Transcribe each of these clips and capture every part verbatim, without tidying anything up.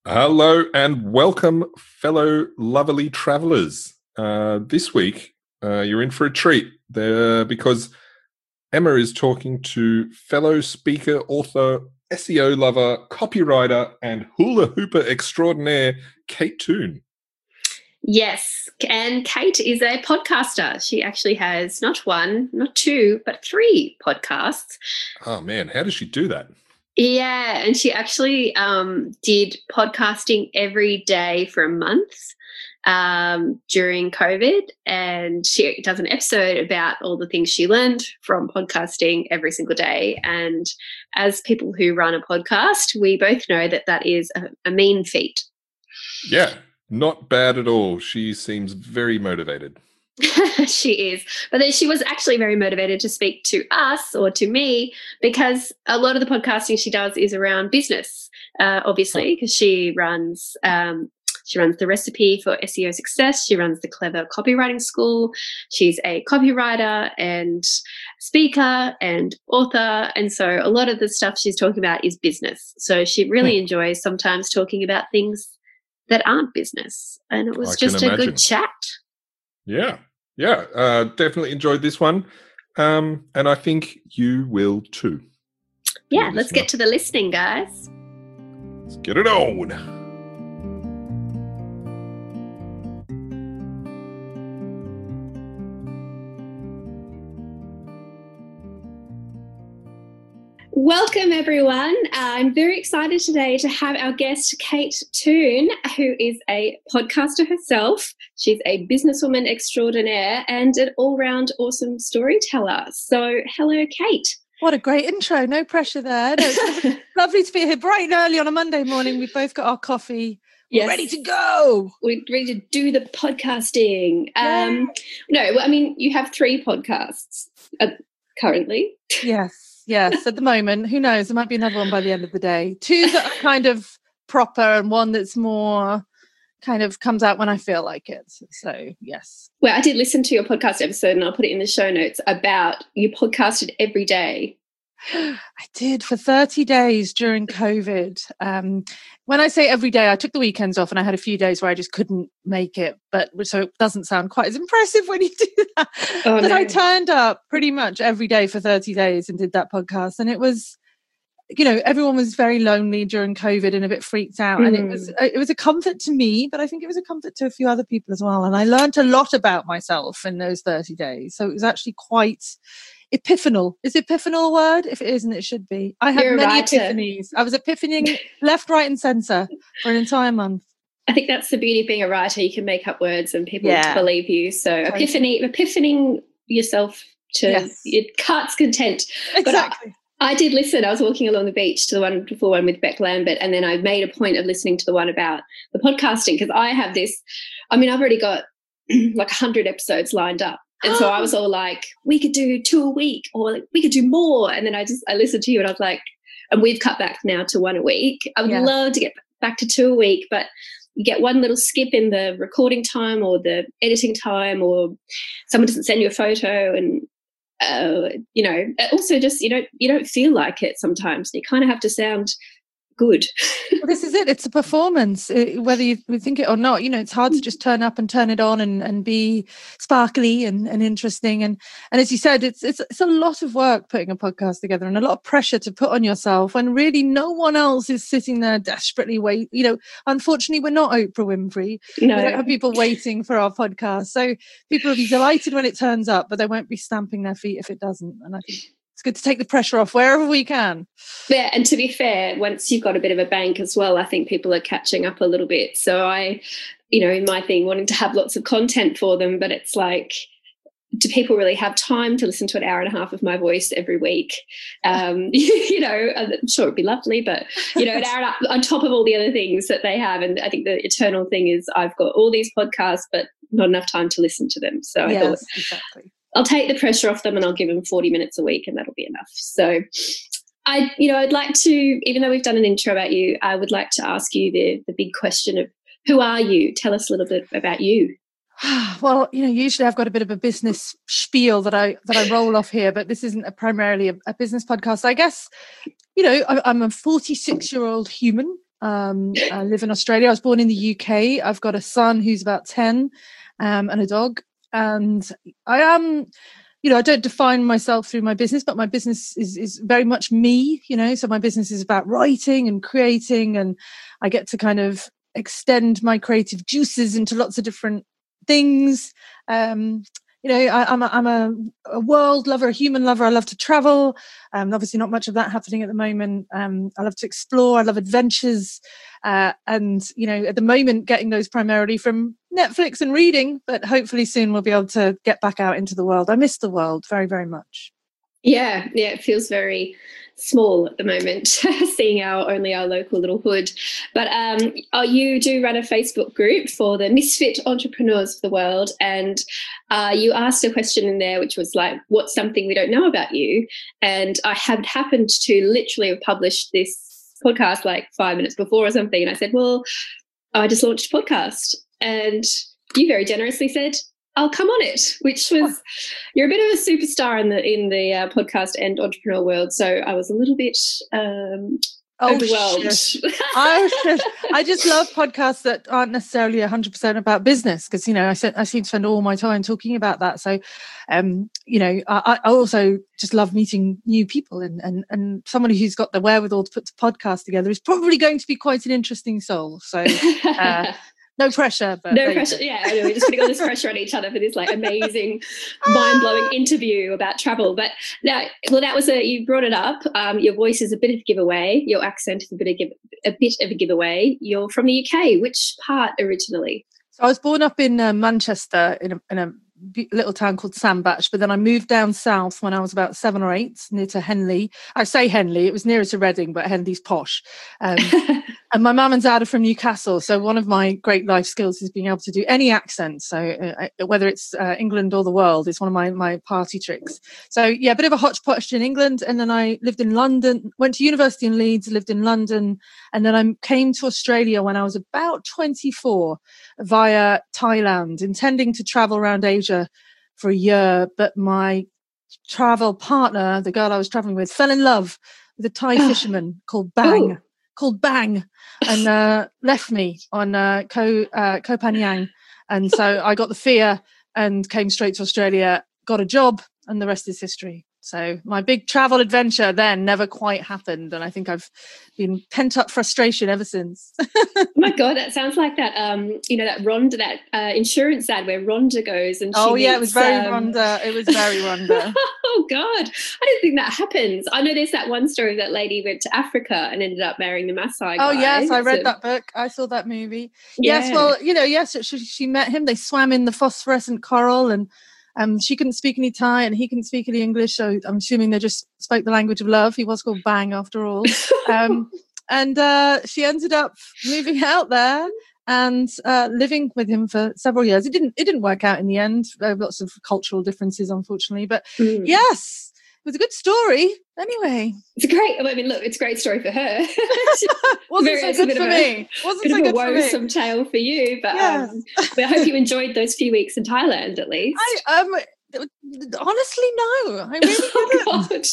Hello and welcome, fellow lovely travellers. Uh, this week, uh, you're in for a treat there because Emma is talking to fellow speaker, author, S E O lover, copywriter, and hula hooper extraordinaire, Kate Toon. Yes, and Kate is a podcaster. She actually has not one, not two, but three podcasts. Oh man, how does she do that? Yeah, and she actually um, did podcasting every day for a month um, during COVID, and she does an episode about all the things she learned from podcasting every single day. And as people who run a podcast, we both know that that is a, a mean feat. Yeah, not bad at all. She seems very motivated. She is. But then she was actually very motivated to speak to us or to me because a lot of the podcasting she does is around business, uh, obviously, because she runs um, she runs the Recipe for S E O Success. She runs the Clever Copywriting School. She's a copywriter and speaker and author. And so a lot of the stuff she's talking about is business. So she really enjoys sometimes talking about things that aren't business. And it was I just can a imagine. good chat. Yeah, yeah, uh, definitely enjoyed this one. Um, and I think you will too. Yeah, let's get to the listening, guys. Let's get it on. Welcome, everyone. Uh, I'm very excited today to have our guest, Kate Toon, who is a podcaster herself. She's a businesswoman extraordinaire and an all-round awesome storyteller. So, hello, Kate. What a great intro. No pressure there. No, it's lovely to be here bright and early on a Monday morning. We've both got our coffee. We're yes. ready to go. We're ready to do the podcasting. Um, no, well, I mean, you have three podcasts uh, currently. Yes. Yes, at the moment. Who knows? There might be another one by the end of the day. Two that are kind of proper and one that's more kind of comes out when I feel like it. So, yes. Well, I did listen to your podcast episode and I'll put it in the show notes about you podcasted every day. I did for thirty days during COVID. Um, when I say every day, I took the weekends off and I had a few days where I just couldn't make it. But so it doesn't sound quite as impressive when you do that. Oh, but no. I turned up pretty much every day for thirty days and did that podcast. And it was, you know, everyone was very lonely during COVID and a bit freaked out. Mm. And it was it was a comfort to me, but I think it was a comfort to a few other people as well. And I learned a lot about myself in those thirty days. So it was actually quite epiphanal. Is epiphanal a word? If it isn't, it should be. I had You're many right. epiphanies. I was epiphanying left, right and centre for an entire month. I think that's the beauty of being a writer. You can make up words and people yeah. believe you. So totally. epiphany, epiphaning yourself to yes. your heart's content. Exactly. But I, I did listen. I was walking along the beach to the one before one with Beck Lambert, and then I made a point of listening to the one about the podcasting because I have this, I mean, I've already got like one hundred episodes lined up. And so I was all like, we could do two a week or like, we could do more. And then I just, I listened to you and I was like, and we've cut back now to one a week. I would yeah. love to get back to two a week, but you get one little skip in the recording time or the editing time or someone doesn't send you a photo and, uh, you know, also just, you don't, you don't feel like it sometimes. You kind of have to sound good. Well, this is it. It's a performance, whether you think it or not. You know, it's hard to just turn up and turn it on and, and be sparkly and, and interesting. And and as you said, it's it's it's a lot of work putting a podcast together and a lot of pressure to put on yourself when really no one else is sitting there desperately wait. You know, unfortunately, we're not Oprah Winfrey. No. We don't have people waiting for our podcast. So people will be delighted when it turns up, but they won't be stamping their feet if it doesn't. And I think it's good to take the pressure off wherever we can. Yeah, and to be fair, once you've got a bit of a bank as well, I think people are catching up a little bit. So I, you know, in my thing, wanting to have lots of content for them, but it's like, do people really have time to listen to an hour and a half of my voice every week? Um, you know, I'm sure it'd be lovely, but, you know, an hour and a half on top of all the other things that they have. And I think the eternal thing is I've got all these podcasts, but not enough time to listen to them. So yes, I thought, exactly. I'll take the pressure off them and I'll give them forty minutes a week and that'll be enough. So I, you know, I'd like to, even though we've done an intro about you, I would like to ask you the the big question of who are you? Tell us a little bit about you. Well, you know, usually I've got a bit of a business spiel that I that I roll off here, but this isn't a primarily a, a business podcast. I guess, you know, I, I'm a forty-six-year-old human. Um, I live in Australia. I was born in the U K. I've got a son who's about ten, um, and a dog. And I am, you know, I don't define myself through my business, but my business is is very much me, you know. So my business is about writing and creating, and I get to kind of extend my creative juices into lots of different things. Um, you know, I, I'm a, I'm a, a world lover, a human lover. I love to travel. Um, obviously, not much of that happening at the moment. Um, I love to explore. I love adventures, uh, and you know, at the moment, getting those primarily from Netflix and reading. But hopefully, soon we'll be able to get back out into the world. I miss the world very, very much. Yeah, yeah, it feels very small at the moment, seeing our only our local little hood. But um, oh, you do run a Facebook group for the misfit entrepreneurs of the world, and uh, you asked a question in there, which was like, "What's something we don't know about you?" And I had happened to literally have published this podcast like five minutes before or something, and I said, "Well, I just launched a podcast," and you very generously said, "I'll come on it," which was, you're a bit of a superstar in the in the uh, podcast and entrepreneur world. So I was a little bit um, oh, overwhelmed. Shit. oh, shit. I just love podcasts that aren't necessarily one hundred percent about business because, you know, I, I seem to spend all my time talking about that. So, um, you know, I, I also just love meeting new people, and, and, and somebody who's got the wherewithal to put the podcast together is probably going to be quite an interesting soul. So, uh, no pressure, but no pressure. Yeah, I know, we're just putting all this pressure on each other for this like amazing, mind-blowing interview about travel. But now, well, that was a you brought it up. Um, your voice is a bit of a giveaway. Your accent is a bit of give, a bit of a giveaway. You're from the U K. Which part originally? So I was born up in uh, Manchester in a, in a little town called Sandbach, but then I moved down south when I was about seven or eight, near to Henley. I say Henley, it was nearer to Reading, but Henley's posh. Um, and my mum and dad are from Newcastle, so one of my great life skills is being able to do any accent. So uh, whether it's uh, England or the world, it's one of my my party tricks. So yeah, a bit of a hodgepodge in England, and then I lived in London, went to university in Leeds, lived in London, and then I came to Australia when I was about twenty-four via Thailand, intending to travel around Asia for a year, but my travel partner, the girl I was traveling with, fell in love with a Thai fisherman called Bang, Ooh. called Bang, and uh, left me on uh, Koh uh, Koh Phangan, and so I got the fear and came straight to Australia, got a job, and the rest is history. So my big travel adventure then never quite happened, and I think I've been pent up frustration ever since. Oh my God, that sounds like that. Um, you know that Rhonda, that uh, insurance ad where Rhonda goes and she oh yeah, meets, it was very um... Rhonda. It was very Rhonda. Oh God, I didn't think that happens. I know there's that one story of that lady went to Africa and ended up marrying the Maasai guy. Oh yes, I read so... that book. I saw that movie. Yeah. Yes, well, you know, yes, she, she met him. They swam in the phosphorescent coral, and um, she couldn't speak any Thai, and he couldn't speak any English. So I'm assuming they just spoke the language of love. He was called Bang after all. Um, and uh, she ended up moving out there and uh, living with him for several years. It didn't. It didn't work out in the end. There were lots of cultural differences, unfortunately. But mm. yes. It was a good story. Anyway, it's a great. I mean, look, it's a great story for her. Wasn't very, so good for me. Wasn't so good for me. Woeful tale for you, but yes. um, I hope you enjoyed those few weeks in Thailand at least. I um honestly no, I really oh, didn't.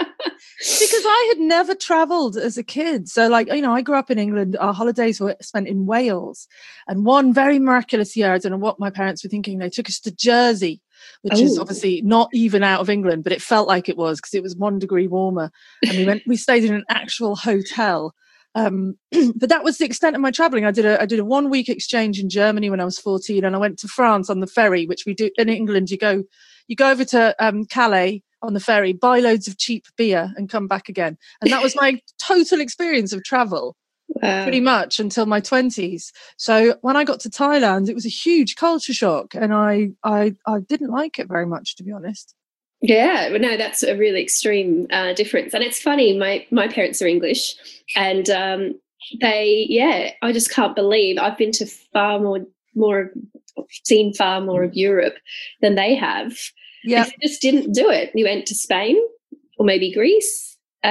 Because I had never travelled as a kid. So, like, you know, I grew up in England. Our holidays were spent in Wales, and one very miraculous year, I don't know what my parents were thinking. They took us to Jersey, which oh. is obviously not even out of England, but it felt like it was because it was one degree warmer. And we went, we stayed in an actual hotel. Um, but that was the extent of my traveling. I did a, I did a one week exchange in Germany when I was fourteen, and I went to France on the ferry, which we do in England. You go, you go over to um, Calais on the ferry, buy loads of cheap beer and come back again. And that was my total experience of travel. Wow. Pretty much until my twenties. So when I got to Thailand, it was a huge culture shock, and I, I, I didn't like it very much, to be honest. Yeah, well, no, that's a really extreme uh, difference. And it's funny, my my parents are English, and um, they, yeah, I just can't believe I've been to far more, more, seen far more of Europe than they have. Yeah, they just didn't do it. You went to Spain or maybe Greece.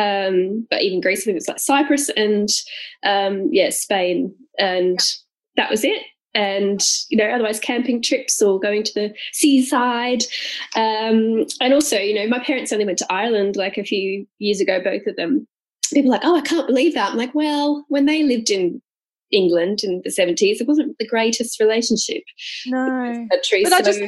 Um, but even Greece, I think it was like Cyprus and, um, yeah, Spain. And that was it. And, you know, otherwise camping trips or going to the seaside. Um, and also, you know, my parents only went to Ireland like a few years ago, both of them. people are like, oh, I can't believe that. I'm like, well, when they lived in England in the seventies, it wasn't the greatest relationship. No. Country, but so. I just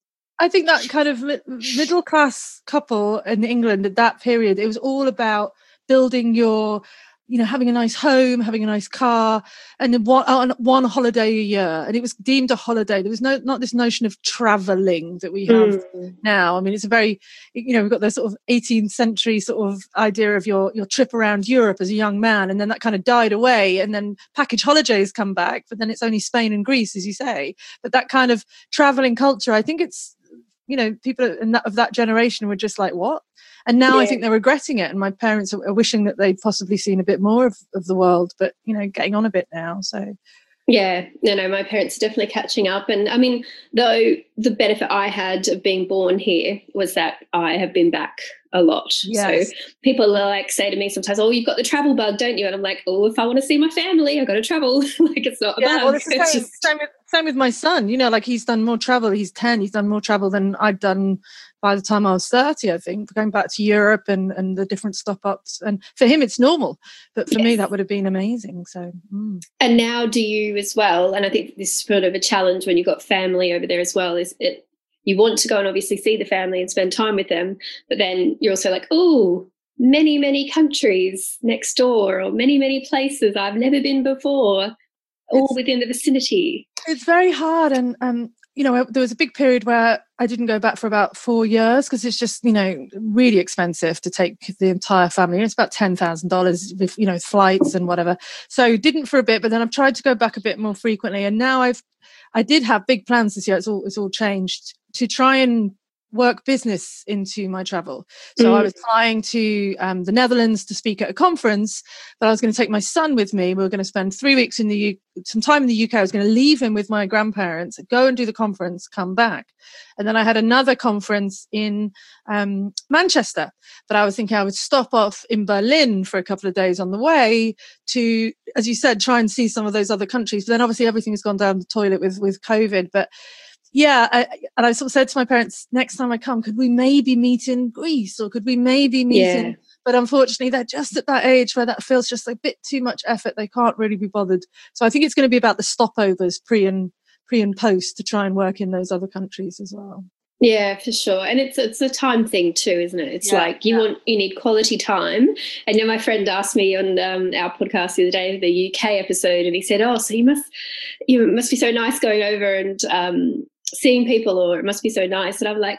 I think that kind of middle class couple in England at that period, it was all about building your, you know, having a nice home, having a nice car, and one, on one holiday a year. And it was deemed a holiday. There was no, not this notion of traveling that we have mm. now. I mean, it's a very, you know, we've got this sort of eighteenth century sort of idea of your, your trip around Europe as a young man. And then that kind of died away. And then package holidays come back, but then it's only Spain and Greece, as you say. But that kind of traveling culture, I think it's, you know, people in that, of that generation were just like, what? And now yeah. I think they're regretting it. And my parents are, are wishing that they'd possibly seen a bit more of, of the world, but, you know, getting on a bit now. So, yeah, no, no, my parents are definitely catching up. And I mean, though the benefit I had of being born here was that I have been back a lot. Yes. So people are like, say to me sometimes, oh, you've got the travel bug, don't you? And I'm like, oh, if I want to see my family, I've got to travel. Like, it's not a yeah, bug. Well, it's the it's same, just... same, with, same with my son, you know, like he's done more travel. He's ten, he's done more travel than I'd done by the time I was thirty, I think, going back to Europe and, and the different stop-ups. And for him, it's normal. But for yes. me, that would have been amazing. So, mm. And now do you as well, and I think this is sort of a challenge when you've got family over there as well, is it you want to go and obviously see the family and spend time with them, but then you're also like, oh, many, many countries next door, or many, many places I've never been before, all it's, within the vicinity. It's very hard. And, um, you know, there was a big period where I didn't go back for about four years because it's just, you know, really expensive to take the entire family. It's about ten thousand dollars with, you know, flights and whatever. So didn't for a bit, but then I've tried to go back a bit more frequently. And now I've, I did have big plans this year. It's all, it's all changed to try and work business into my travel. So mm. I was flying to um, the Netherlands to speak at a conference, but I was going to take my son with me. We were going to spend three weeks in the U- some time in the U K. I was going to leave him with my grandparents, go and do the conference, come back. And then I had another conference in um, Manchester, but I was thinking I would stop off in Berlin for a couple of days on the way to, as you said, try and see some of those other countries. But then obviously everything has gone down the toilet with, with COVID. But yeah, I, and I sort of said to my parents, next time I come, could we maybe meet in Greece or could we maybe meet yeah. in, but unfortunately they're just at that age where that feels just a bit too much effort. They can't really be bothered. So I think it's going to be about the stopovers pre and pre and post to try and work in those other countries as well. Yeah, for sure. And it's it's a time thing too, isn't it? It's yeah, like you yeah. want you need quality time. And then my friend asked me on um, our podcast the other day, the U K episode, and he said, oh, so you must you must be so nice going over and um, seeing people, or it must be so nice. And I'm like,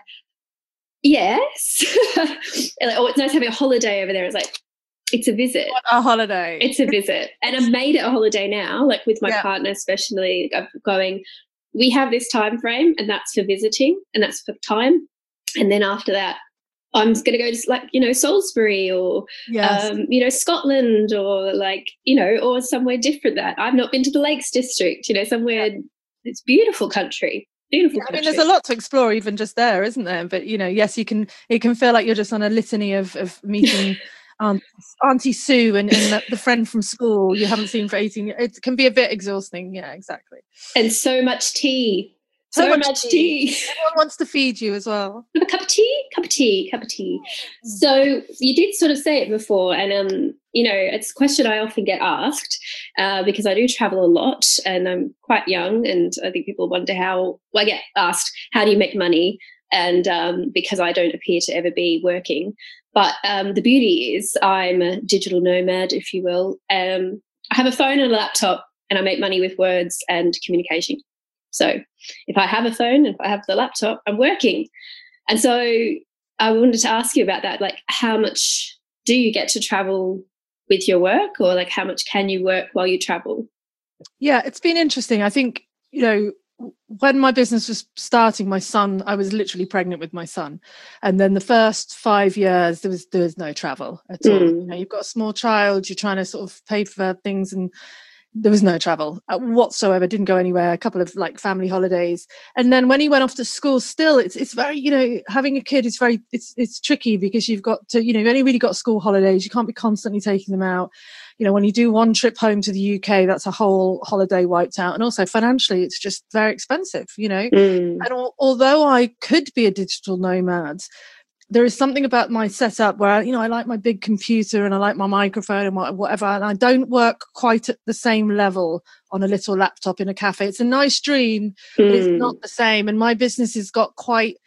yes. And like, oh, it's nice having a holiday over there. It's like, it's a visit. What a holiday. It's a visit. And I've made it a holiday now, like with my yeah. partner especially. I'm going, we have this time frame and that's for visiting and that's for time. And then after that, I'm going to go to like, you know, Salisbury or, yes. um, you know, Scotland or like, you know, or somewhere different that I've not been to the Lakes District, you know, somewhere, it's beautiful country. Beautiful yeah, I mean, there's a lot to explore even just there, isn't there? But, you know, yes, you can, it can feel like you're just on a litany of, of meeting um, Auntie Sue and, and the, the friend from school you haven't seen for eighteen years. It can be a bit exhausting. Yeah, exactly. And so much tea. So, so much, much tea. tea. Everyone wants to feed you as well. A cup of tea, cup of tea, cup of tea. Mm. So you did sort of say it before, and um, you know, it's a question I often get asked uh, because I do travel a lot, and I'm quite young, and I think people wonder how. Well, I get asked, how do you make money? And um, because I don't appear to ever be working, but um, the beauty is I'm a digital nomad, if you will. Um, I have a phone and a laptop, and I make money with words and communication. So if I have a phone and if I have the laptop, I'm working. And so I wanted to ask you about that, like how much do you get to travel with your work, or like how much can you work while you travel? Yeah, it's been interesting. I think, you know, when my business was starting, my son, I was literally pregnant with my son. And then the first five years, there was there was no travel at all. Mm. You know, you've got a small child, you're trying to sort of pay for things, and there was no travel whatsoever. Didn't go anywhere. A couple of like family holidays, and then when he went off to school, still it's it's very, you know, having a kid is very it's it's tricky because you've got to, you know, you've only really got school holidays. You can't be constantly taking them out. You know, when you do one trip home to the U K, that's a whole holiday wiped out, and also financially, it's just very expensive. You know, mm. and al- although I could be a digital nomad, there is something about my setup where, you know, I like my big computer and I like my microphone and whatever, and I don't work quite at the same level on a little laptop in a cafe. It's a nice dream, but mm. it's not the same. And my business has got quite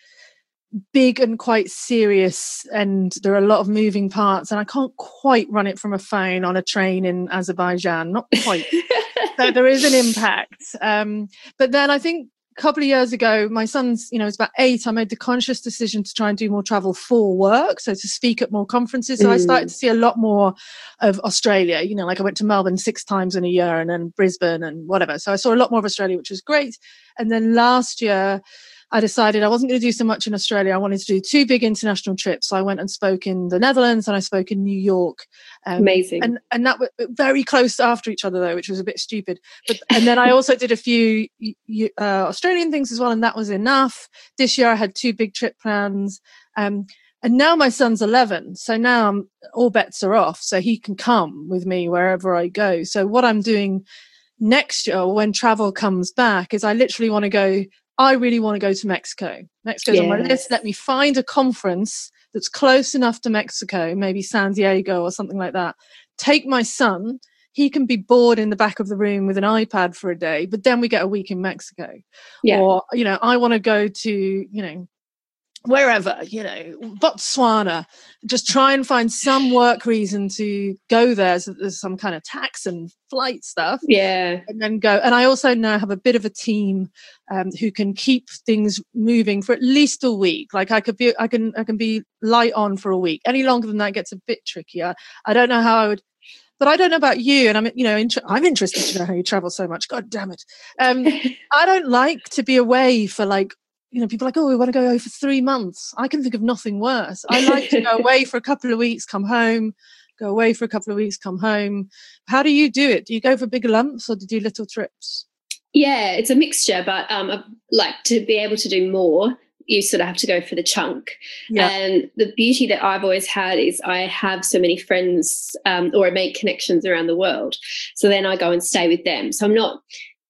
big and quite serious, and there are a lot of moving parts, and I can't quite run it from a phone on a train in Azerbaijan, not quite. So there is an impact. Um, but then I think a couple of years ago, my son's, you know, it's about eight, I made the conscious decision to try and do more travel for work, so to speak at more conferences. So mm. I started to see a lot more of Australia, you know, like I went to Melbourne six times in a year, and then Brisbane and whatever. So I saw a lot more of Australia, which was great. And then last year, I decided I wasn't going to do so much in Australia. I wanted to do two big international trips. So I went and spoke in the Netherlands and I spoke in New York. Um, Amazing. And and that was very close after each other, though, which was a bit stupid. But and then I also did a few uh, Australian things as well, and that was enough. This year I had two big trip plans. Um, and now my son's eleven. So now I'm, all bets are off. So he can come with me wherever I go. So what I'm doing next year when travel comes back is I literally want to go I really want to go to Mexico. Mexico's yes. on my list. Let me find a conference that's close enough to Mexico, maybe San Diego or something like that. Take my son. He can be bored in the back of the room with an iPad for a day, but then we get a week in Mexico. Yeah. Or, you know, I want to go to, you know, wherever, you know, Botswana, just try and find some work reason to go there. So there's some kind of tax and flight stuff. Yeah. And then go. And I also now have a bit of a team um, who can keep things moving for at least a week. Like I could be, I can, I can be light on for a week. Any longer than that gets a bit trickier. I don't know how I would, but I don't know about you. And I'm, you know, int- I'm interested to know how you travel so much. God damn it. Um, I don't like to be away for like, you know, people are like, oh, we want to go away for three months. I can think of nothing worse. I like to go away for a couple of weeks, come home, go away for a couple of weeks, come home. How do you do it? Do you go for big lumps or do you do little trips? Yeah, it's a mixture, but um, like to be able to do more, you sort of have to go for the chunk. Yeah. And the beauty that I've always had is I have so many friends um, or I make connections around the world. So then I go and stay with them. So I'm not,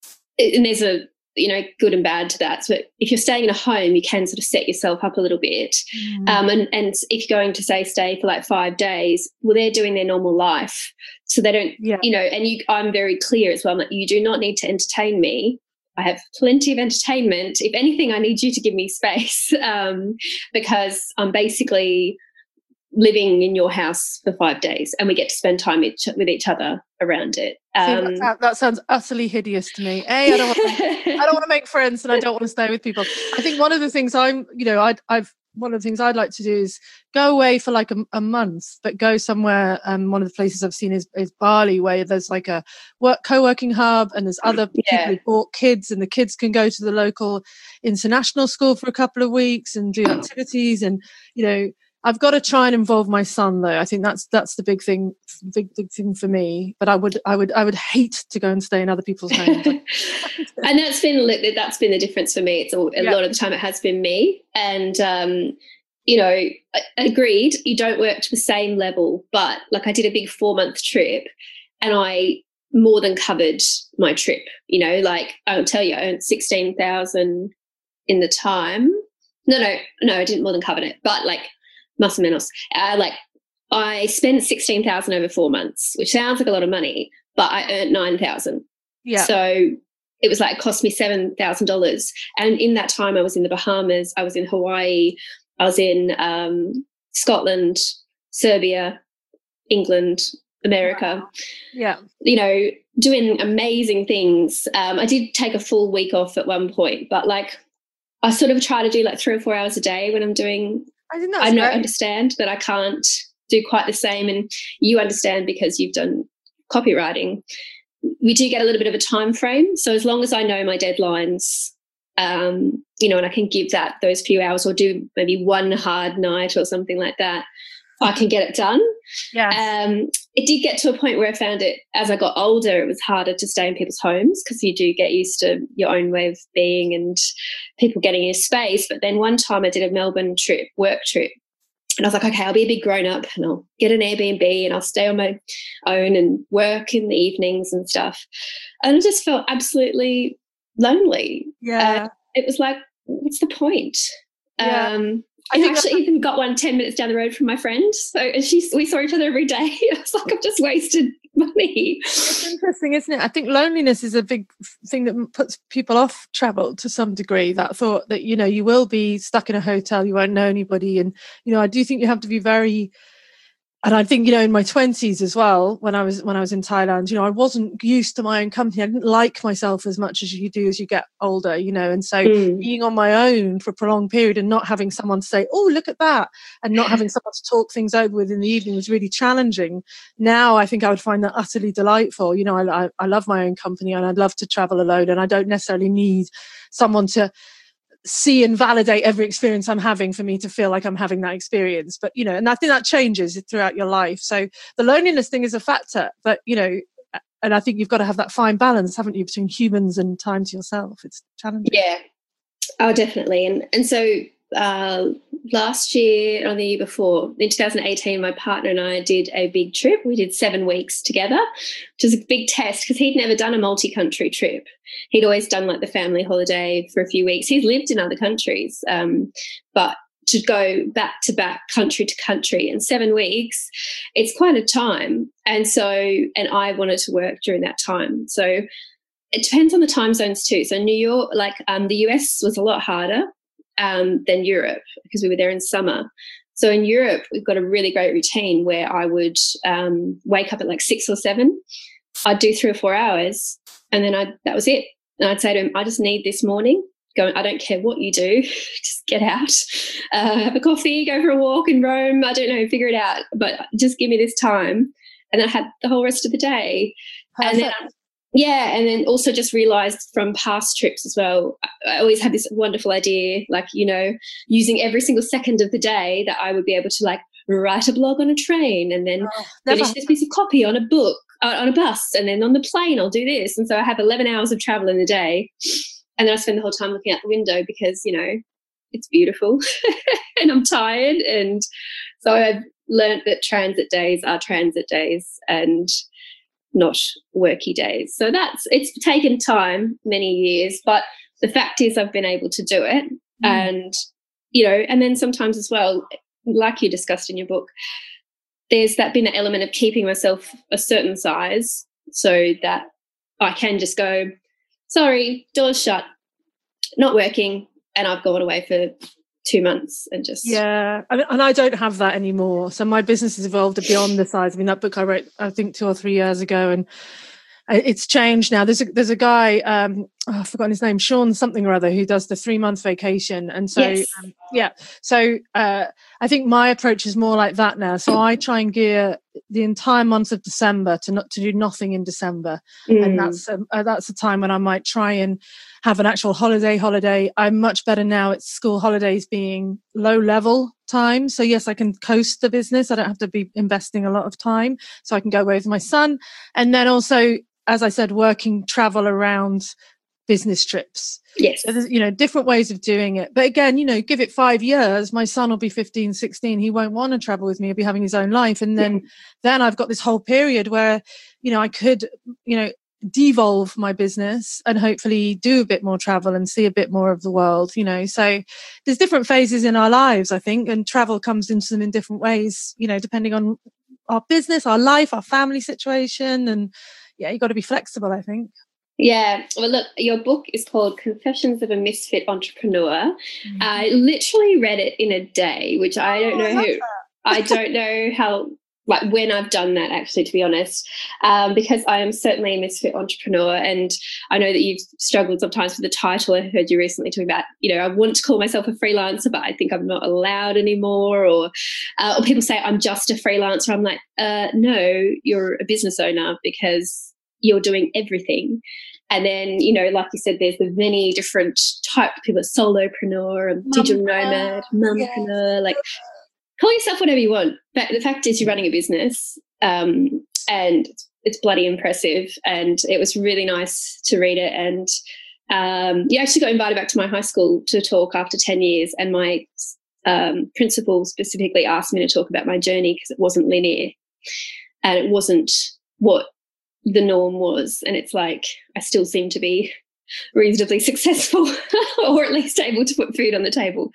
and there's a, you know, good and bad to that. So if you're staying in a home, you can sort of set yourself up a little bit. Mm. Um, and, and if you're going to say stay for like five days, well, they're doing their normal life. So they don't, yeah. you know, and you, I'm very clear as well that you do not need to entertain me. I have plenty of entertainment. If anything, I need you to give me space um, because I'm basically living in your house for five days and we get to spend time each, with each other around it. Um, See, that, that sounds utterly hideous to me. A, I don't want to, I don't want to make friends and I don't want to stay with people. I think one of the things I'm, you know, I, I've, one of the things I'd like to do is go away for like a, a month, but go somewhere. Um, one of the places I've seen is, is Bali, where there's like a work co-working hub and there's other yeah. people who brought kids and the kids can go to the local international school for a couple of weeks and do activities. And, you know, I've got to try and involve my son though. I think that's that's the big thing, big big thing for me. But I would I would I would hate to go and stay in other people's homes. And that's been that's been the difference for me. It's all, a yeah. lot of the time it has been me. And um, you know, agreed. You don't work to the same level, but like I did a big four month trip, and I more than covered my trip. You know, like I'll tell you, I earned sixteen thousand in the time. No, no, no, I didn't more than cover it, but like. Más o menos. Uh, like I spent sixteen thousand over four months, which sounds like a lot of money, but I earned nine thousand. Yeah. So it was like it cost me seven thousand dollars. And in that time, I was in the Bahamas, I was in Hawaii, I was in um, Scotland, Serbia, England, America. Wow. Yeah. You know, doing amazing things. Um, I did take a full week off at one point, but like I sort of try to do like three or four hours a day when I'm doing. I think I know, understand that I can't do quite the same, and you understand because you've done copywriting. We do get a little bit of a time frame, so as long as I know my deadlines, um, you know, and I can give that those few hours or do maybe one hard night or something like that, I can get it done. Yeah. Um, it did get to a point where I found it as I got older, it was harder to stay in people's homes because you do get used to your own way of being and people getting your space. But then one time I did a Melbourne trip, work trip, and I was like, okay, I'll be a big grown up and I'll get an Airbnb and I'll stay on my own and work in the evenings and stuff. And I just felt absolutely lonely. Yeah. Uh, it was like, what's the point? Yeah. Um, I think actually even got one ten minutes down the road from my friend. So and she, we saw each other every day. I was like, I've just wasted money. It's interesting, isn't it? I think loneliness is a big thing that puts people off travel to some degree. That thought that, you know, you will be stuck in a hotel, you won't know anybody. And, you know, I do think you have to be very... And I think, you know, in my twenties as well, when I was when I was in Thailand, you know, I wasn't used to my own company. I didn't like myself as much as you do as you get older, you know. And so mm. being on my own for a prolonged period and not having someone to say, oh, look at that, and not having someone to talk things over with in the evening was really challenging. Now I think I would find that utterly delightful. You know, I, I, I love my own company and I'd love to travel alone, and I don't necessarily need someone to see and validate every experience I'm having for me to feel like I'm having that experience. But, you know, and I think that changes throughout your life. So the loneliness thing is a factor, but, you know, and I think you've got to have that fine balance, haven't you, between humans and time to yourself. It's challenging. Yeah. Oh, definitely. And, and so uh, last year or the year before, in two thousand eighteen, my partner and I did a big trip. We did seven weeks together, which was a big test because he'd never done a multi-country trip. He'd always done like the family holiday for a few weeks. He's lived in other countries, um, but to go back to back, country to country in seven weeks, it's quite a time. And so, and I wanted to work during that time. So it depends on the time zones too. So New York, like um, the U S was a lot harder um, than Europe because we were there in summer. So in Europe, we've got a really great routine where I would um, wake up at like six or seven. I'd do three or four hours and then I that was it. And I'd say to him, I just need this morning. Go, I don't care what you do. Just get out, uh, have a coffee, go for a walk in Rome. I don't know, figure it out. But just give me this time. And then I had the whole rest of the day. Perfect. And then I, Yeah, and then also just realised from past trips as well, I always had this wonderful idea, like, you know, using every single second of the day that I would be able to, like, write a blog on a train and then oh, finish this piece of copy on a book, uh, on a bus, and then on the plane I'll do this. And so I have eleven hours of travel in a day, and then I spend the whole time looking out the window because, you know, it's beautiful and I'm tired. And so I've learned that transit days are transit days and not worky days. So that's, it's taken time, many years, but the fact is I've been able to do it. Mm. And, you know, and then sometimes as well, like you discussed in your book, there's that been an element of keeping myself a certain size so that I can just go, sorry, door's shut, not working, and I've gone away for two months and just yeah and, and I don't have that anymore. So my business has evolved beyond the size. I mean, that book I wrote I think two or three years ago, and it's changed now. There's a there's a guy um oh, I've forgotten his name, Sean something or other, who does the three month vacation. And so yes. um, yeah so uh I think my approach is more like that now. So I try and gear the entire month of December to not to do nothing in December. Mm. And that's um, uh, that's a time when I might try and have an actual holiday holiday. I'm much better now at school holidays being low level time. So yes, I can coast the business. I don't have to be investing a lot of time. So I can go away with my son. And then also, as I said, working travel around business trips. Yes. So there's, you know, different ways of doing it. But again, you know, give it five years, my son will be fifteen, sixteen. He won't want to travel with me. He'll be having his own life. And then, yeah. then I've got this whole period where, you know, I could, you know, devolve my business and hopefully do a bit more travel and see a bit more of the world, you know. So there's different phases in our lives, I think, and travel comes into them in different ways, you know, depending on our business, our life, our family situation. And yeah, you've got to be flexible, I think. Yeah. Well, look, your book is called Confessions of a Misfit Entrepreneur. Mm-hmm. I literally read it in a day, which I don't know oh, I who, I don't know how, like when I've done that, actually, to be honest, um, because I am certainly a misfit entrepreneur. And I know that you've struggled sometimes with the title. I heard you recently talking about, you know, I want to call myself a freelancer, but I think I'm not allowed anymore. Or, uh, or people say I'm just a freelancer. I'm like, uh, no, you're a business owner because you're doing everything. And then, you know, like you said, there's the many different types of people, solopreneur and digital nomad, mumpreneur, yes. like call yourself whatever you want. But the fact is you're running a business um, and it's bloody impressive. And it was really nice to read it. And um, you actually got invited back to my high school to talk after ten years. And my um, principal specifically asked me to talk about my journey because it wasn't linear and it wasn't what the norm was. And it's like I still seem to be reasonably successful, or at least able to put food on the table.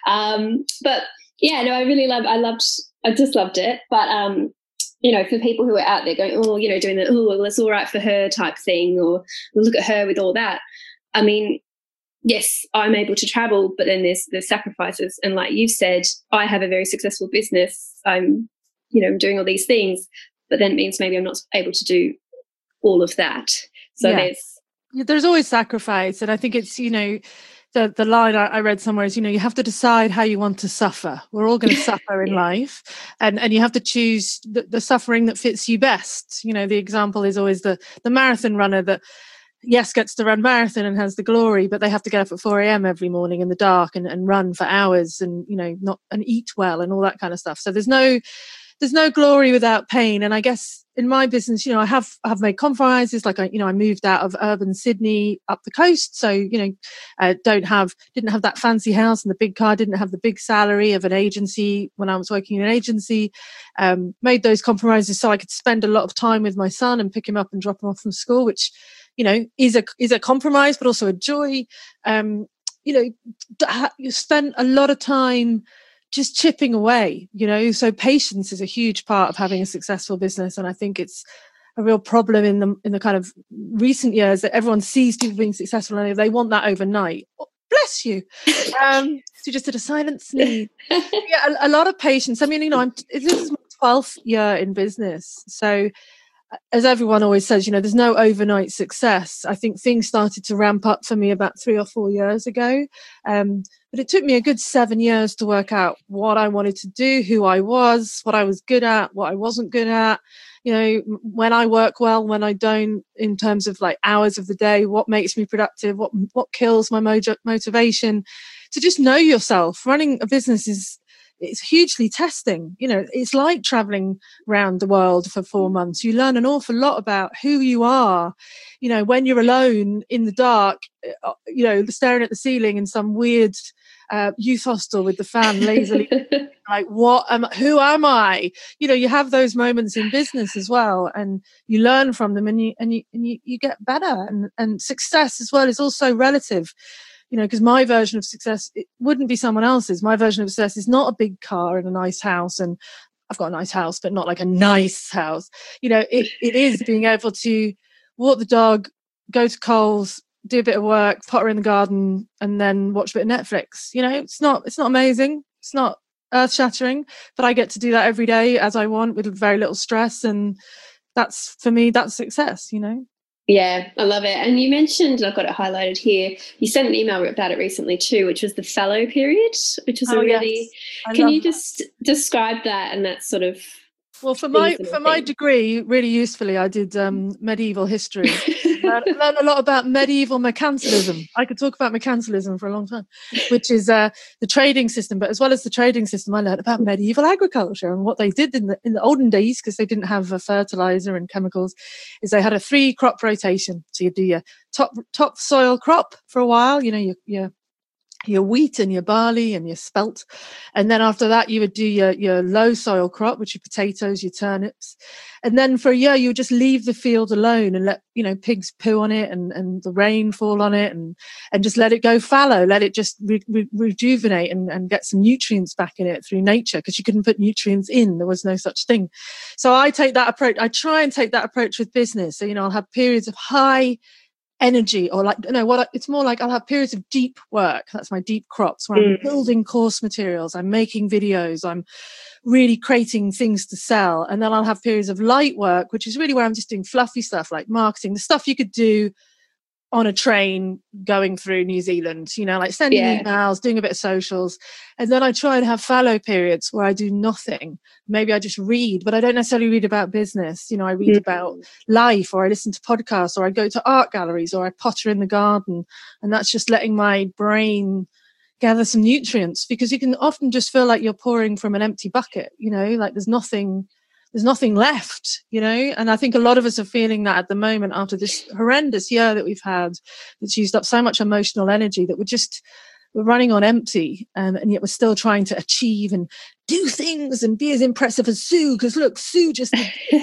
Um, but yeah, no, I really love, I loved, I just loved it. But, um, you know, for people who are out there going, oh, you know, doing the, oh, well, it's all right for her type thing, or well, look at her with all that. I mean, yes, I'm able to travel, but then there's the sacrifices. And like you've said, I have a very successful business. I'm, you know, I'm doing all these things, but then it means maybe I'm not able to do all of that. So yeah. there's, there's always sacrifice. And I think it's, you know, the, the line I, I read somewhere is, you know, you have to decide how you want to suffer. We're all going to suffer in yeah. life. And, and you have to choose the, the suffering that fits you best. You know, the example is always the, the marathon runner that, yes, gets to run marathon and has the glory, but they have to get up at four a.m. every morning in the dark and, and run for hours and, you know, not and eat well and all that kind of stuff. So there's no, there's no glory without pain. And I guess in my business, you know, I have, I have made compromises. Like I, you know, I moved out of urban Sydney up the coast. So, you know, uh, don't have, didn't have that fancy house and the big car, didn't have the big salary of an agency when I was working in an agency. Um, made those compromises so I could spend a lot of time with my son and pick him up and drop him off from school, which, you know, is a, is a compromise, but also a joy. Um, you know, you spend a lot of time just chipping away, you know, so patience is a huge part of having a successful business. And I think it's a real problem in the, in the kind of recent years that everyone sees people being successful and they want that overnight. Oh, bless you. Um, so you just did a silence need. Yeah, a, a lot of patience. I mean, you know, I'm, this is my twelfth year in business. So as everyone always says, you know, there's no overnight success. I think things started to ramp up for me about three or four years ago. Um, but it took me a good seven years to work out what I wanted to do, who I was, what I was good at, what I wasn't good at, you know, when I work well, when I don't, in terms of like hours of the day, what makes me productive, what, what kills my mojo- motivation. To just know yourself. Running a business is, it's hugely testing. You know, it's like traveling around the world for four months. You learn an awful lot about who you are, you know, when you're alone in the dark, you know, staring at the ceiling in some weird uh, youth hostel with the fan lazily. Like, what am who am I? You know, you have those moments in business as well, and you learn from them, and you and you and you, you get better. And and success as well is also relative. You know, because my version of success, it wouldn't be someone else's. My version of success is not a big car and a nice house. And I've got a nice house, but not like a nice house. You know, it, it is being able to walk the dog, go to Coles, do a bit of work, potter in the garden, and then watch a bit of Netflix. You know, it's not, it's not amazing. It's not earth shattering, but I get to do that every day as I want with very little stress. And that's, for me, that's success, you know? Yeah, I love it. And you mentioned, and I've got it highlighted here, you sent an email about it recently too, which was the fallow period, which was oh, a really, yes. can you that. just describe that and that sort of... Well, for my for my degree, really usefully, I did um, medieval history. learned, learned a lot about medieval mercantilism. I could talk about mercantilism for a long time, which is uh, the trading system. But as well as the trading system, I learned about medieval agriculture and what they did in the in the olden days, because they didn't have a fertilizer and chemicals. Is they had a three crop rotation. So you do your top top soil crop for a while. You know, your your your wheat and your barley and your spelt. And then after that, you would do your, your low soil crop, which are potatoes, your turnips. And then for a year, you would just leave the field alone and let, you know, pigs poo on it and, and the rain fall on it and, and just let it go fallow, let it just re- re- rejuvenate and, and get some nutrients back in it through nature, because you couldn't put nutrients in. There was no such thing. So I take that approach. I try and take that approach with business. So, you know, I'll have periods of high energy, or like, no, what I, it's more like I'll have periods of deep work. That's my deep crops where I'm mm. building course materials, I'm making videos, I'm really creating things to sell. And then I'll have periods of light work, which is really where I'm just doing fluffy stuff like marketing, the stuff you could do on a train going through New Zealand, you know, like sending yeah. emails, doing a bit of socials. And then I try and have fallow periods where I do nothing. Maybe I just read, but I don't necessarily read about business. You know, I read mm-hmm. about life, or I listen to podcasts, or I go to art galleries, or I potter in the garden. And that's just letting my brain gather some nutrients, because you can often just feel like you're pouring from an empty bucket, you know, like there's nothing There's nothing left, you know, and I think a lot of us are feeling that at the moment after this horrendous year that we've had, that's used up so much emotional energy, that we're just, we're running on empty, um, and yet we're still trying to achieve and do things and be as impressive as Sue, because look, Sue just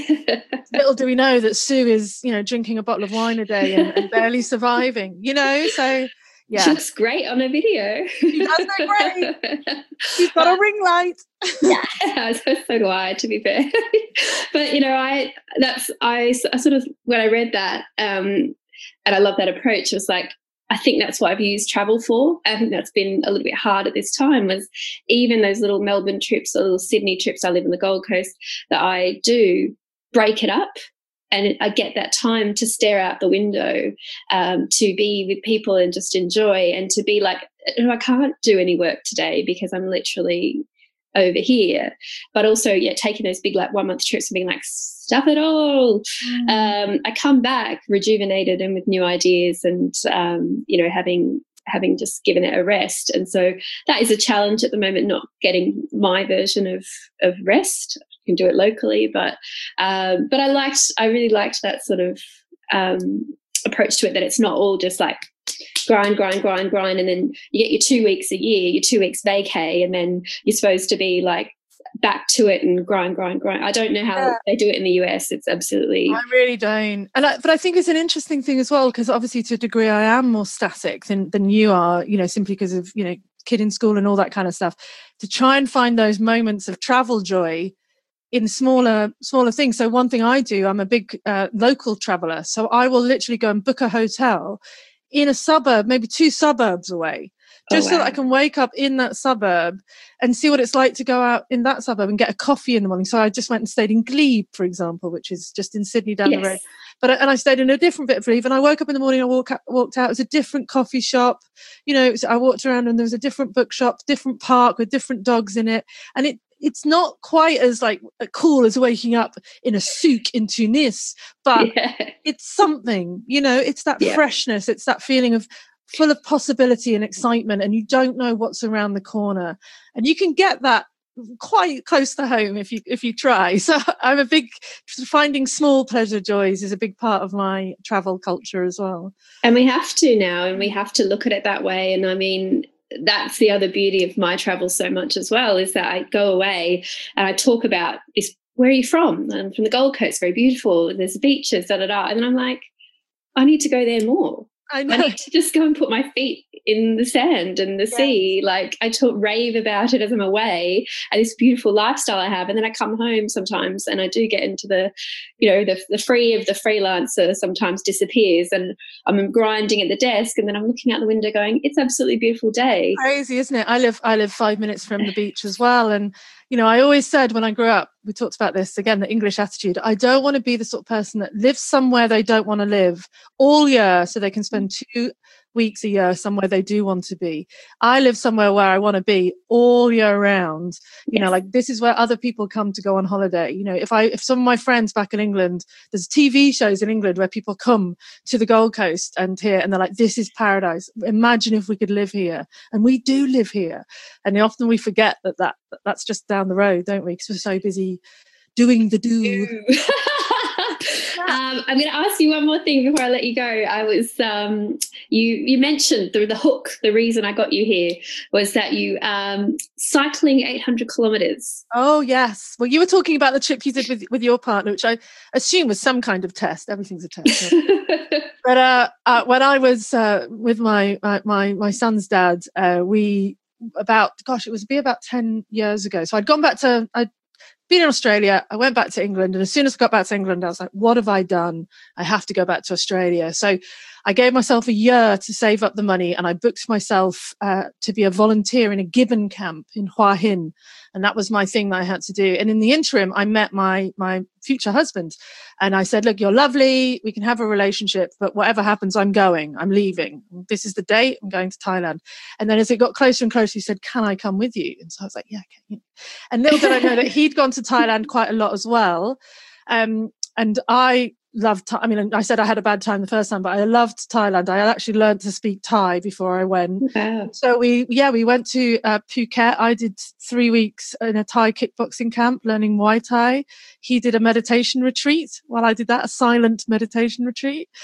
little do we know that Sue is, you know, drinking a bottle of wine a day and, and barely surviving, you know. So yeah, she looks great on a video. She does look great. She's got a ring light. Yeah, so, so do I, to be fair. But you know, I that's I, I sort of, when I read that, um, and I love that approach, it was like, I think that's what I've used travel for. I think that's been a little bit hard at this time, was even those little Melbourne trips or little Sydney trips, I live in the Gold Coast, that I do break it up. And I get that time to stare out the window, um, to be with people and just enjoy, and to be like, I can't do any work today because I'm literally over here. But also, yeah, taking those big like one month trips and being like, stuff it all. Mm. Um, I come back rejuvenated and with new ideas, and um, you know, having having just given it a rest. And so that is a challenge at the moment, not getting my version of of rest. Can do it locally, but um, but I liked, I really liked that sort of um, approach to it, that it's not all just like grind, grind, grind, grind, and then you get your two weeks a year, your two weeks vacay, and then you're supposed to be like back to it and grind, grind, grind. I don't know how yeah. they do it in the U S. It's absolutely. I really don't. And I, but I think it's an interesting thing as well, because obviously to a degree I am more static than than you are, you know, simply because of, you know, kid in school and all that kind of stuff. To try and find those moments of travel joy in smaller smaller things. So one thing I do, I'm a big uh, local traveller. So I will literally go and book a hotel in a suburb, maybe two suburbs away, just oh, wow. so that I can wake up in that suburb and see what it's like to go out in that suburb and get a coffee in the morning. So I just went and stayed in Glebe, for example, which is just in Sydney down yes. the road. But and I stayed in a different bit of Glebe, and I woke up in the morning, I walk out, walked out, it was a different coffee shop. You know, was, I walked around and there was a different bookshop, different park with different dogs in it. And it, it's not quite as like cool as waking up in a souk in Tunis, but yeah. it's something, you know, it's that yeah. freshness. It's that feeling of full of possibility and excitement, and you don't know what's around the corner, and you can get that quite close to home if you, if you try. So I'm a big, finding small pleasure joys is a big part of my travel culture as well. And we have to now, and we have to look at it that way. And I mean, that's the other beauty of my travel so much as well, is that I go away and I talk about this. Where are you from? I'm from the Gold Coast, very beautiful. There's beaches, da da da. And then I'm like, I need to go there more. I, know. I need to just go and put my feet in the sand and the yeah. sea. Like, I talk rave about it as I'm away, and this beautiful lifestyle I have. And then I come home sometimes and I do get into the, you know, the, the free of the freelancer sometimes disappears, and I'm grinding at the desk, and then I'm looking out the window going, it's absolutely beautiful day. Crazy, isn't it? I live, I live five minutes from the beach as well. And, you know, I always said when I grew up, we talked about this again, the English attitude. I don't want to be the sort of person that lives somewhere they don't want to live all year so they can spend two weeks a year somewhere they do want to be. I live somewhere where I want to be all year round. You yes. know, like this is where other people come to go on holiday. You know, if I, if some of my friends back in England, there's T V shows in England where people come to the Gold Coast and here, and they're like, this is paradise. Imagine if we could live here. And we do live here. And often we forget that, that that's just down the road, don't we? Because we're so busy doing the do. Um, I'm going to ask you one more thing before I let you go. I was, um, you you mentioned the, the hook, the reason I got you here was that you um, cycling eight hundred kilometres. Oh, yes. Well, you were talking about the trip you did with, with your partner, which I assume was some kind of test. Everything's a test. But uh, uh, when I was uh, with my, my, my, my son's dad, uh, we about, gosh, it was be about ten years ago. So I'd gone back to, I'd been in Australia, I went back to England, and as soon as I got back to England, I was like, what have I done? I have to go back to Australia. So I gave myself a year to save up the money, and I booked myself uh, to be a volunteer in a gibbon camp in Hua Hin. And that was my thing that I had to do. And in the interim, I met my, my future husband, and I said, look, you're lovely. We can have a relationship, but whatever happens, I'm going, I'm leaving. This is the date. I'm going to Thailand. And then as it got closer and closer, he said, can I come with you? And so I was like, yeah, okay. And little did I know that he'd gone to Thailand quite a lot as well. Um, and I loved, I mean, I said I had a bad time the first time, but I loved Thailand. I actually learned to speak Thai before I went. Wow. So we, yeah, we went to uh, Phuket. I did three weeks in a Thai kickboxing camp learning Muay Thai. He did a meditation retreat while I did that, a silent meditation retreat.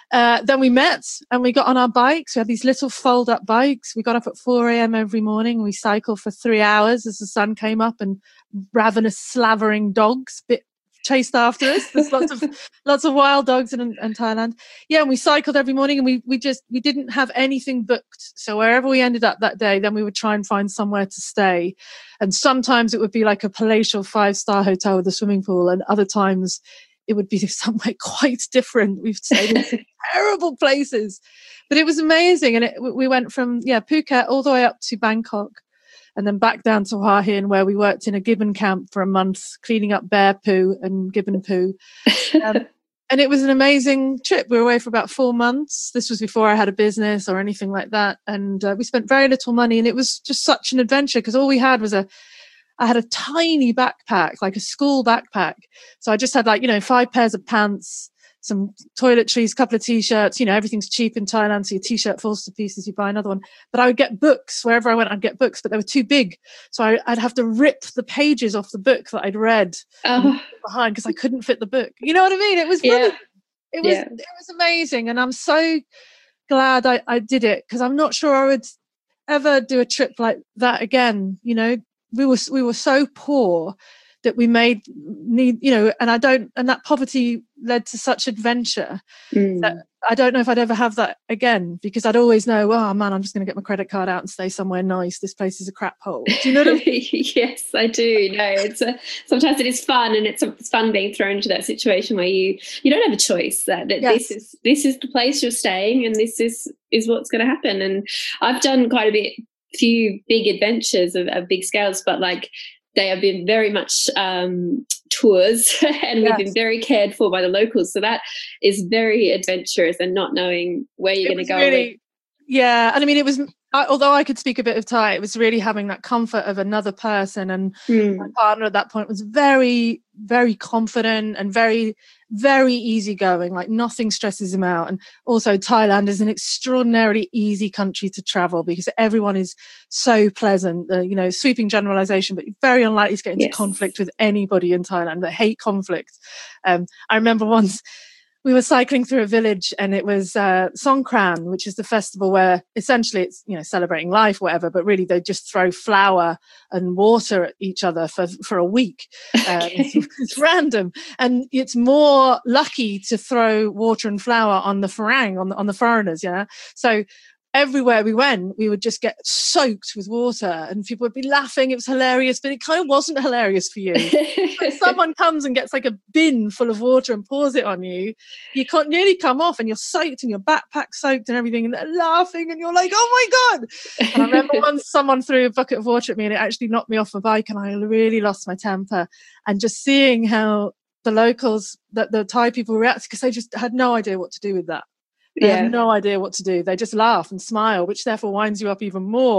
Uh, then we met and we got on our bikes. We had these little fold-up bikes. We got up at four a.m. every morning. We cycled for three hours as the sun came up, and ravenous, slavering dogs bit chased after us. There's lots of lots of wild dogs in, in Thailand. Yeah, and we cycled every morning, and we we just we didn't have anything booked. So wherever we ended up that day, then we would try and find somewhere to stay. And sometimes it would be like a palatial five-star hotel with a swimming pool, and other times it would be somewhere quite different. We've stayed in some terrible places, but it was amazing. And it, we went from yeah Phuket all the way up to Bangkok, and then back down to Hua Hin, where we worked in a gibbon camp for a month, cleaning up bear poo and gibbon poo. Um, and it was an amazing trip. We were away for about four months. This was before I had a business or anything like that. And uh, we spent very little money, and it was just such an adventure because all we had was a, I had a tiny backpack, like a school backpack. So I just had like, you know, five pairs of pants, some toiletries, a couple of t-shirts, you know, everything's cheap in Thailand. So your t-shirt falls to pieces, you buy another one. But I would get books wherever I went. I'd get books, but they were too big. So I, I'd have to rip the pages off the book that I'd read oh. behind because I couldn't fit the book. You know what I mean? It was brilliant. Yeah. It was, yeah. it was amazing. And I'm so glad I, I did it because I'm not sure I would ever do a trip like that again. You know, we were, we were so poor that we made need, you know, and I don't, and that poverty led to such adventure mm. that I don't know if I'd ever have that again, because I'd always know, oh man, I'm just going to get my credit card out and stay somewhere nice. This place is a crap hole. Do you know what I mean? Yes, I do. No, it's a, sometimes it is fun, and it's, it's fun being thrown into that situation where you, you don't have a choice. That, that yes. this is this is the place you're staying, and this is is what's going to happen. And I've done quite a bit, few big adventures of, of big scales, but like. They have been very much um, tours and yes. we've been very cared for by the locals. So that is very adventurous, and not knowing where you're going to go. Really, yeah. And I mean, it was, I, although I could speak a bit of Thai, it was really having that comfort of another person. And mm. my partner at that point was very, very confident and very, very easygoing. Like nothing stresses him out. And also Thailand is an extraordinarily easy country to travel because everyone is so pleasant. Uh, you know, sweeping generalization, but very unlikely to get into yes. conflict with anybody in Thailand. They hate conflict. Um, I remember once we were cycling through a village, and it was uh, Songkran, which is the festival where essentially it's, you know, celebrating life, whatever, but really they just throw flour and water at each other for, for a week. Um, okay. it's, it's random. And it's more lucky to throw water and flour on the Farang, on the, on the foreigners, yeah? So everywhere we went, we would just get soaked with water, and people would be laughing. It was hilarious, but it kind of wasn't hilarious for you. When someone comes and gets like a bin full of water and pours it on you, you can't nearly come off, and you're soaked, and your backpack soaked and everything, and they're laughing, and you're like, oh my God. And I remember once someone threw a bucket of water at me, and it actually knocked me off my bike, and I really lost my temper. And just seeing how the locals, that the Thai people reacted, because they just had no idea what to do with that. They yeah. have no idea what to do. They just laugh and smile, which therefore winds you up even more.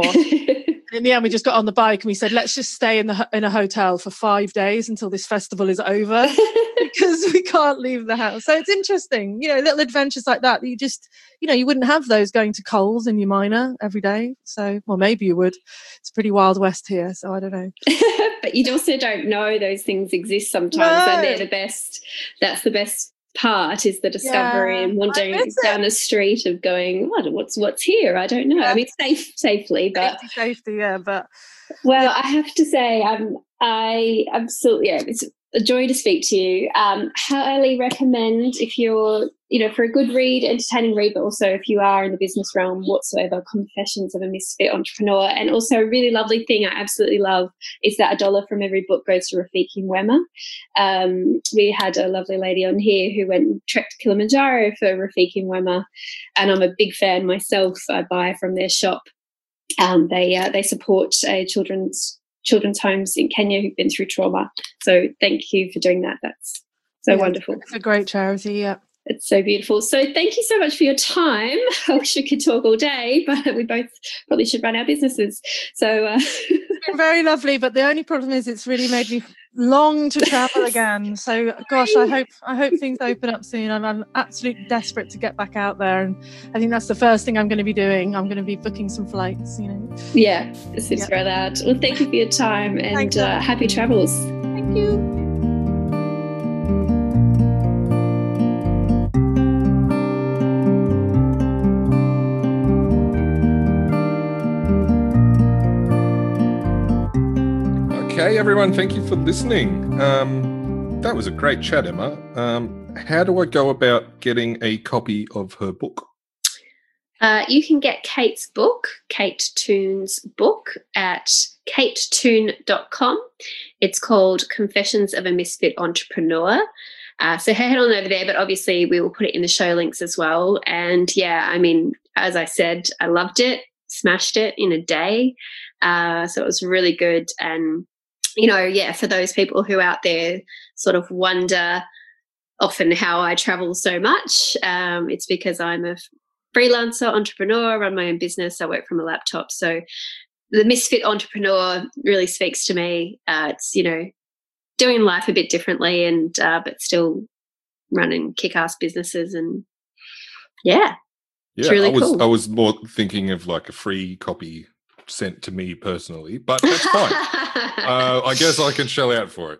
In the end, we just got on the bike and we said, let's just stay in the in a hotel for five days until this festival is over because we can't leave the house. So it's interesting, you know, little adventures like that. You just, you know, you wouldn't have those going to Coles in your minor every day. So, well, maybe you would. It's pretty Wild West here, so I don't know. But you also don't know those things exist sometimes, no. and they're the best. That's the best part, is the discovery, yeah, and wandering down the street of going, what, what's what's here? I don't know. Yeah. I mean, safe, safely, but safety, safety, yeah. But well, yeah. I have to say, um, I absolutely, yeah, it's a joy to speak to you. Um, highly recommend, if you're, you know, for a good read, entertaining read, but also if you are in the business realm whatsoever, Confessions of a Misfit Entrepreneur. And also a really lovely thing I absolutely love is that a dollar from every book goes to Rafiki Mwema. Um, we had a lovely lady on here who went and trekked Kilimanjaro for Rafiki Mwema, and I'm a big fan myself. I buy from their shop. Um, they uh, they support a children's children's homes in Kenya who've been through trauma. So thank you for doing that. That's so yeah, wonderful. It's a great charity, yeah. It's so beautiful. So thank you so much for your time. I wish we could talk all day, but we both probably should run our businesses. So uh... it's been very lovely, but the only problem is it's really made me long to travel again. So gosh, I hope I hope things open up soon. I'm, I'm absolutely desperate to get back out there, and I think that's the first thing I'm going to be doing. I'm going to be booking some flights, you know. Yeah, as soon as we're allowed. Well, thank you for your time, and uh, happy travels. Thank you. Okay, everyone, thank you for listening. Um, that was a great chat, Emma. Um, how do I go about getting a copy of her book? Uh, you can get Kate's book, Kate Toon's book, at kate toon dot com. It's called Confessions of a Misfit Entrepreneur. Uh, so head on over there, but obviously we will put it in the show links as well. And yeah, I mean, as I said, I loved it, smashed it in a day. Uh, so it was really good. And, you know, yeah, for those people who out there sort of wonder often how I travel so much, um, it's because I'm a freelancer, entrepreneur, I run my own business, I work from a laptop. So the misfit entrepreneur really speaks to me. Uh, it's, you know, doing life a bit differently and uh, but still running kick-ass businesses, and yeah, yeah. It's really I was cool. I was more thinking of like a free copy sent to me personally, but that's fine. uh, I guess I can shell out for it.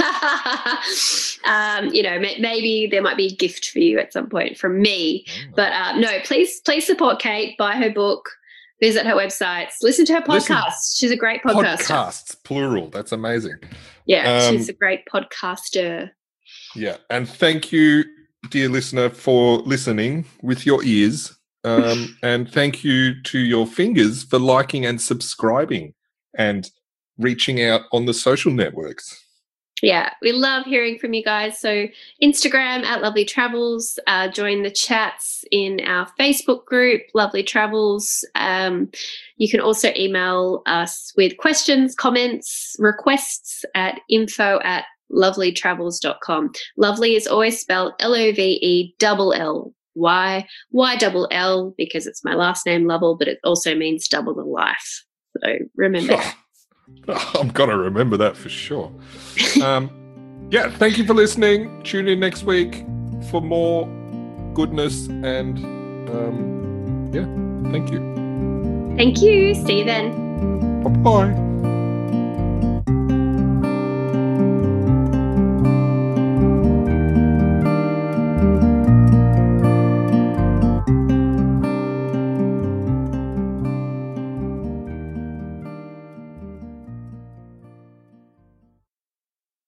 um, you know, maybe there might be a gift for you at some point from me. Oh. But uh, no, please, please support Kate. Buy her book. Visit her websites. Listen to her podcast. Listen, she's a great podcaster. Podcasts, plural. That's amazing. Yeah, um, she's a great podcaster. Yeah, and thank you, dear listener, for listening with your ears. Um, and thank you to your fingers for liking and subscribing and reaching out on the social networks. Yeah, we love hearing from you guys. So Instagram at Lovely Travels, uh, join the chats in our Facebook group, Lovely Travels. Um, you can also email us with questions, comments, requests at info at lovely travels dot com. Lovely is always spelled L O V E double L Y, Y double L, because it's my last name, Lovell, but it also means double the life. So remember that. I'm going to remember that for sure. Um, yeah, thank you for listening. Tune in next week for more goodness. And um, yeah, thank you. Thank you. See you then. Bye-bye.